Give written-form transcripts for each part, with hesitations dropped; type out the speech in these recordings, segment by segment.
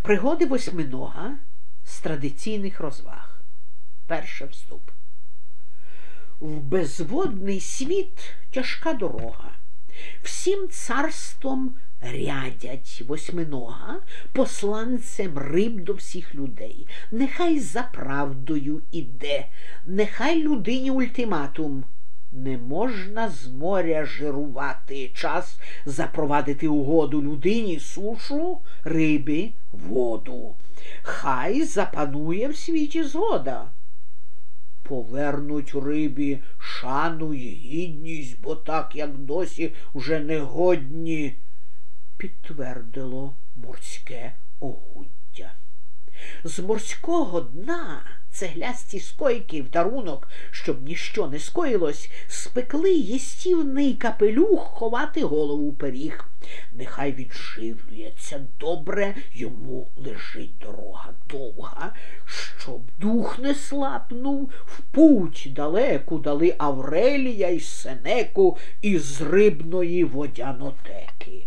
Пригоди восьминога з традиційних розваг. Перший вступ. В безводний світ тяжка дорога. Всім царством рядять восьминога, посланцем риб до всіх людей. Нехай за правдою іде, нехай людині ультиматум. Не можна з моря жирувати, час запровадити угоду людині сушу, рибі воду. Хай запанує в світі згода. Повернуть рибі шану й гідність, бо так, як досі, вже негодні, підтвердило морське огуддя. З морського дна цеглясті скойки в дарунок, щоб ніщо не скоїлось, спекли єстівний капелюх ховати голову пиріг. Нехай відживлюється добре, йому лежить дорога довга, щоб дух не слабнув, в путь далеку дали Аврелія й Сенеку із рибної водянотеки.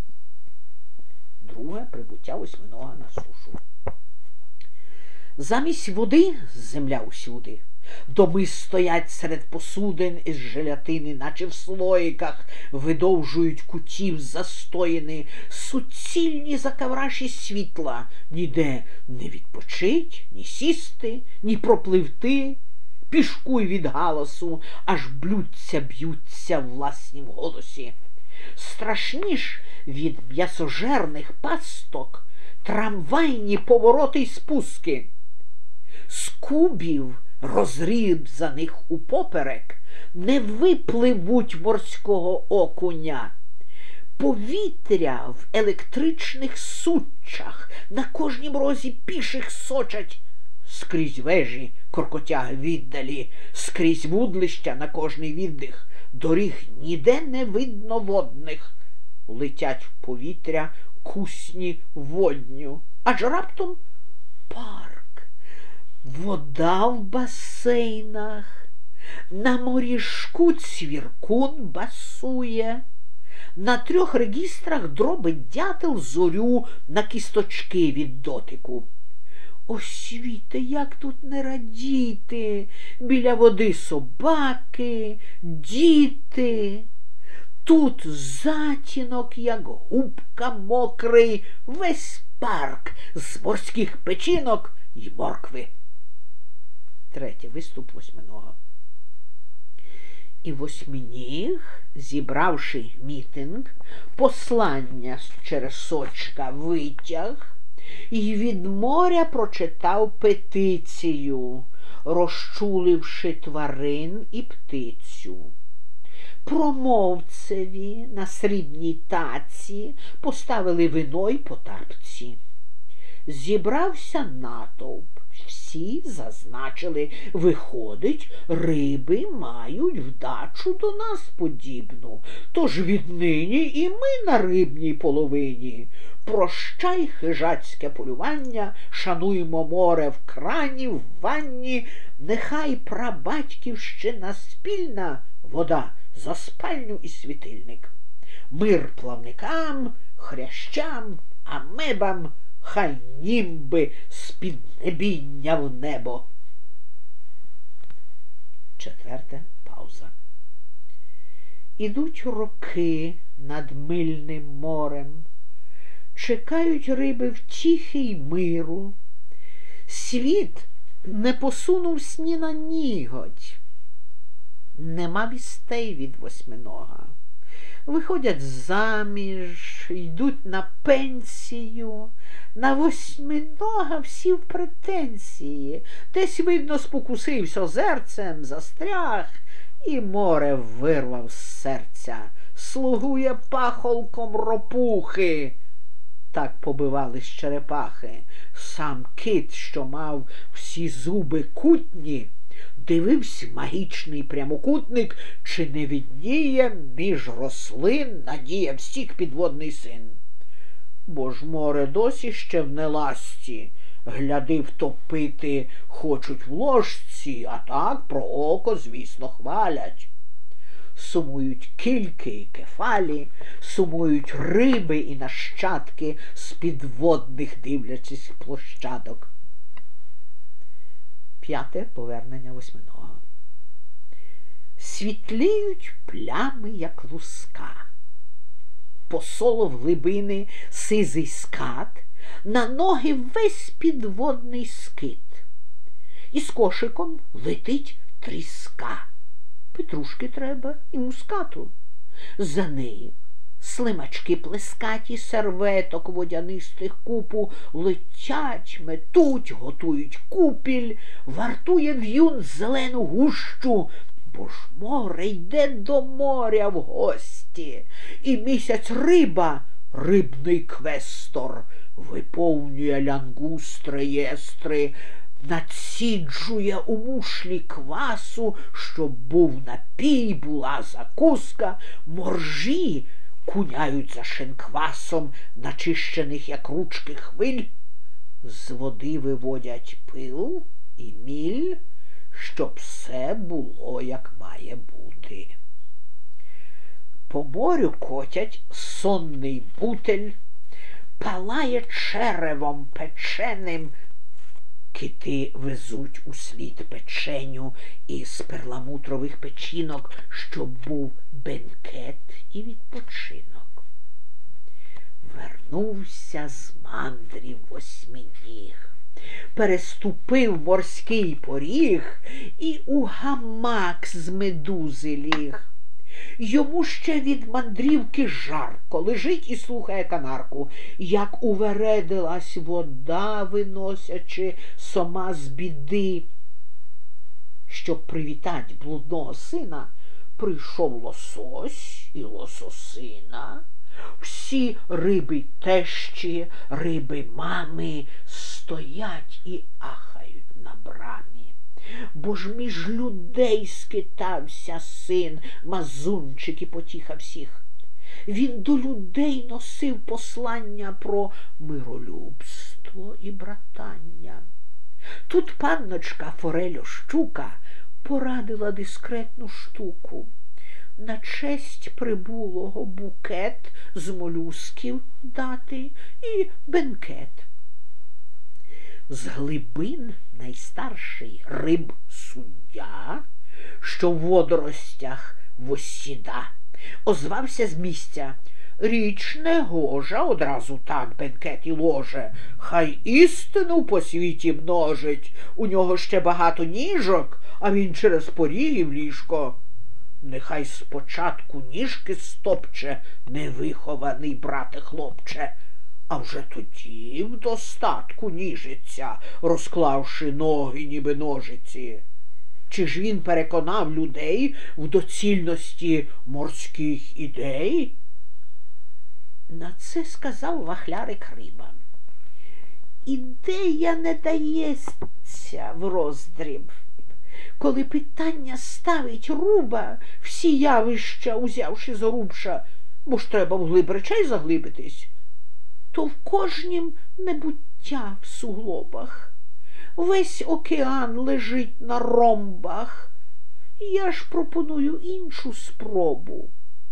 Друге прибуття восьминога на сушу. Замість води земля усюди. Доми стоять серед посудин із желятини, наче в слоїках, видовжують кутів застоїни, суцільні закавраші світла, ніде не відпочить, ні сісти, ні пропливти. Пішкуй від галасу, аж блюдця б'ються в власнім голосі. Страшніш від м'ясожерних пасток трамвайні повороти й спуски. З кубів, розрізаних упоперек, не випливуть морського окуня. Повітря в електричних суччах на кожнім розі піших сочать. Скрізь вежі коркотяги віддалі, скрізь вудлища на кожний віддих. Доріг ніде не видно водних. Летять в повітря кусні водню. Аж раптом парк. Вода в басейнах. На моріжку цвіркун басує. На 3 регістрах дробить дятел зорю на кісточки від дотику. О, світе, як тут не радіти! Біля води собаки, діти. Тут затінок, як губка мокрий, весь парк з морських печінок й моркви. Третій виступ восьминога. І восьминіг, зібравши мітинг, послання через сочка витяг і від моря прочитав петицію, розчуливши тварин і птицю. Промовцеві на срібній таці поставили вино й по тапці. Зібрався натовп. Всі зазначили, виходить, риби мають вдачу до нас подібну, тож віднині і ми на рибній половині. Прощай, хижацьке полювання, шануймо море в крані, в ванні, нехай прабатьківщина спільна, вода за спальню і світильник. Мир плавникам, хрящам, амебам, хай німби з-під небіння в небо. Четверте пауза. Ідуть роки над мильним морем, чекають риби втіхи й миру. Світ не посунувсь ні на нігодь. Нема вістей від восьминога. Виходять заміж, йдуть на пенсію. На восьминога всі в претензії. Десь, видно, спокусився озерцем, застряг, і море вирвав з серця. Слугує пахолком ропухи. Так побивались черепахи. Сам кит, що мав всі зуби кутні, дивився магічний прямокутник, чи не відніє між рослин надія всіх підводний син. Бо ж море досі ще в неласті, гляди, втопити хочуть в ложці, а так про око, звісно, хвалять. сумують кільки і кефалі, сумують риби і нащадки з підводних дивлячись площадок. 5. Повернення восьминога. Світліють плями, як луска. Посолов глибини сизий скат, на ноги весь підводний скит. Із кошиком летить тріска. Петрушки треба і мускату. За нею слимачки плескаті серветок водянистих купу летять, метуть, готують купіль, вартує в'юн зелену гущу, бо ж море йде до моря в гості, і місяць риба, рибний квестор, виповнює лянгуст реєстри, надсіджує у мушлі квасу, щоб був напій, була закуска, моржі куняють за шинквасом, начищених, як ручки хвиль, з води виводять пил і міль, щоб все було, як має бути. По морю котять сонний бутель, палає черевом печеним, кити везуть услід печеню із перламутрових печінок, щоб був бенкет і відпочинок. Вернувся з мандрів восьминіг, переступив морський поріг і у гамак з медузи ліг. Йому ще від мандрівки жарко, лежить і слухає канарку, як увередилась вода, виносячи сома з біди. Щоб привітать блудного сина, прийшов лосось і лососина. Всі риби тещі, риби мами стоять і ахають на брамі. Бо ж між людей скитався син, мазунчик і потіха всіх. Він до людей носив послання про миролюбство і братання. Тут панночка Форельо-щука порадила дискретну штуку. На честь прибулого букет з молюсків дати і бенкет. З глибин найстарший риб-суддя, що в водоростях восіда, озвався з місця: річ негожа одразу так бенкет і ложе, хай істину по світі множить, у нього ще багато ніжок, а він через поріги в ліжко. Нехай спочатку ніжки стопче, невихований брате хлопче, а вже тоді в достатку ніжиться, розклавши ноги, ніби ножиці. Чи ж він переконав людей в доцільності морських ідей? На це сказав вахлярик риба: ідея не дається в роздріб. Коли питання ставить руба, всі явища узявши за рубша, бо ж треба вглиб речей заглибитись, то в кожнім небуття в суглобах. Весь океан лежить на ромбах. Я ж пропоную іншу спробу.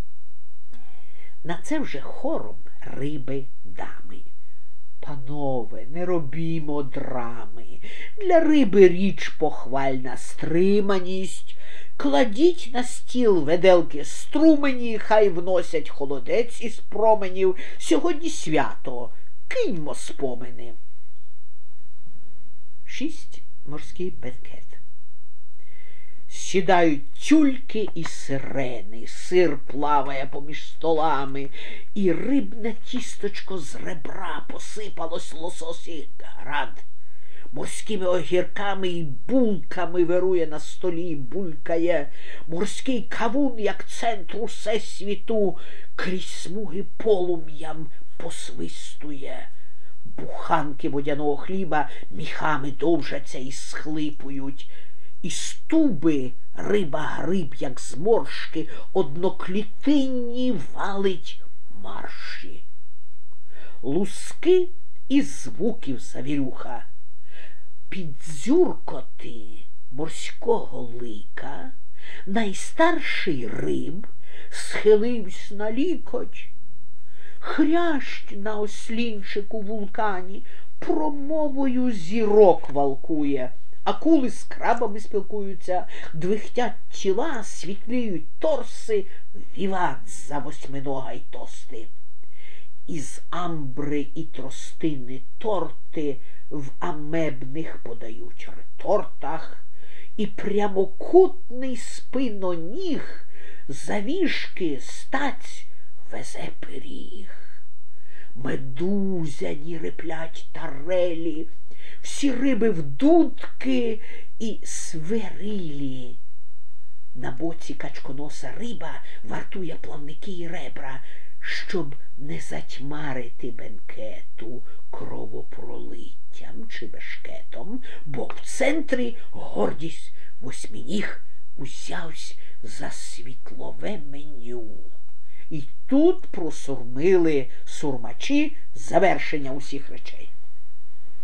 На це вже хором риби дами: панове, не робімо драми. Для риби річ похвальна стриманість. Кладіть на стіл веделки струмені, хай вносять холодець із променів. Сьогодні свято, киньмо спомини. 6. Морський бенкет. Сідають тюльки і сирени, сир плаває поміж столами, і рибне тісточко з ребра посипалось лососі град. Морськими огірками і булками вирує на столі, булькає. Морський кавун, як центр усесвіту, крізь смуги полум'ям посвистує. Буханки водяного хліба міхами довжаться і схлипують. Із туби риба-гриб, як зморшки, одноклітинні валить марші. Луски із звуків завірюха, під дзюркоти морського лика Найстарший риб схилився на лікоть. Хрящ на ослінчику вулкані промовою зірок валкує. Акули з крабами спілкуються, двихтять тіла, світліють торси, віват за восьминога й тости. Із амбри і тростини торти в амебних подають ретортах, і прямокутний спиноніг завішки стаць везе пиріг. Медузяні риплять тарелі, всі риби в дудки і свирилі. На боці качконоса риба вартує плавники й ребра, щоб не затьмарити бенкету кровопролиттям чи бешкетом, бо в центрі гордість восьминіг узявсь за світлове меню. І тут просурмили сурмачі завершення усіх речей.